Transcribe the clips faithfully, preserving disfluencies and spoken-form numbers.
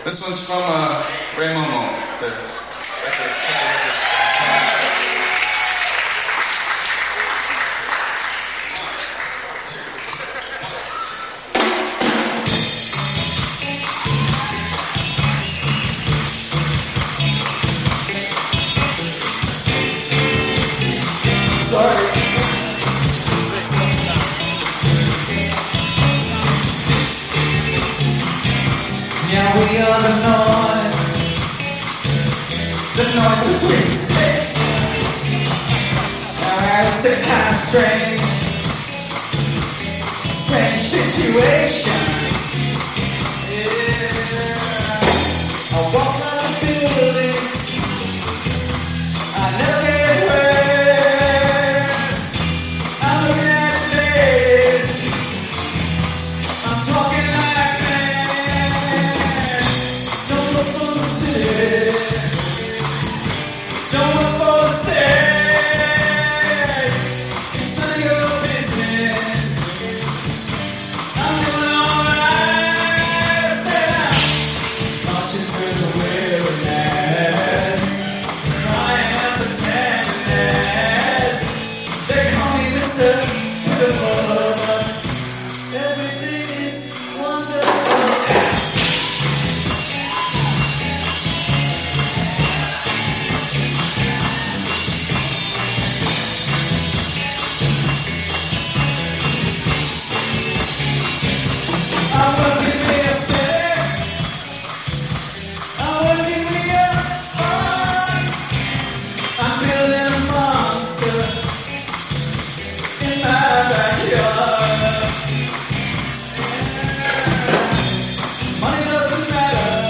This one's from uh, Ray Momo. The, that's a, that's a Sorry. Yeah, we are the noise, the noise between stations. Now it's a kind of strange, strange situation. Yeah. I walk around the building, I never get wet. I'm looking at the days, I'm talking like man. Don't look for the city, don't look for the state. It's none of your business. I'm doing alright. I said I'm marching through the wilderness, crying out for tenderness. They call me Mister Beautiful, but everything is wonderful. I'm working real steady, I'm working real hard. I'm building a monster in my backyard. Money doesn't matter,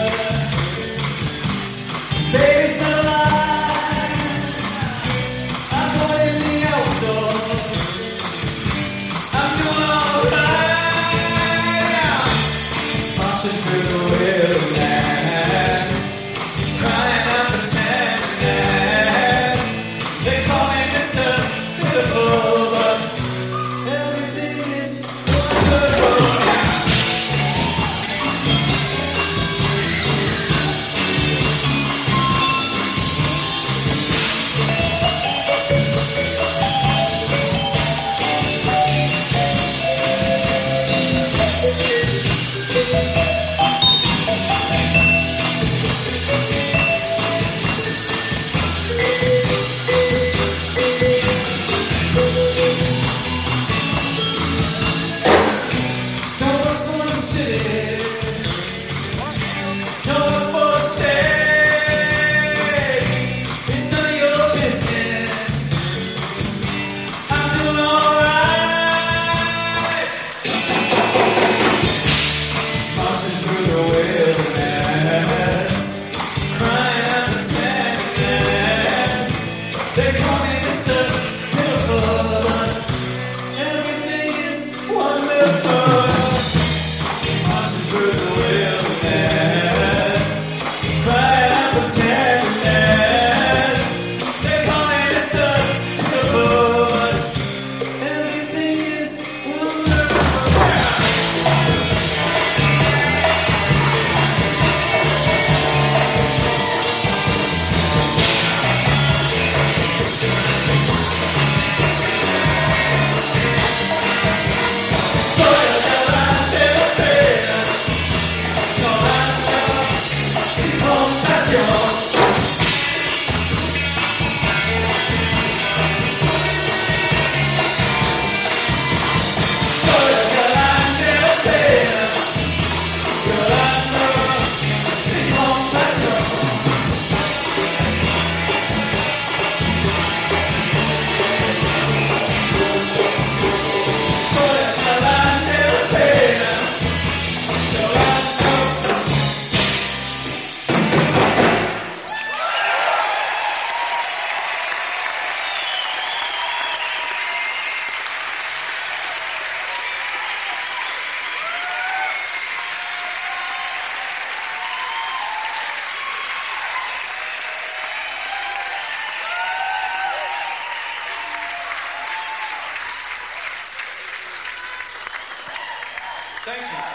baby's not alive. I'm going in the outdoors, I'm doing alright. Marching through the wilderness, crying out for tenderness. They call me Mister Beautiful, but everything is wonderful. Don't look for the city, don't look for the state. It's none of your business. I'm doing alright. Marching through the wilderness, crying out for tenderness. They call me Mister Beautiful, but everything is wonderful. Marching through the wilderness, crying out for tenderness. They call me Mister Beautiful, but everything is wonderful. Soy el galán de los trenes, llorando sin compasión. Soy el galán de los trenes, llorando sin compasión. Soy el galán de los trenes, llorando. Thank you.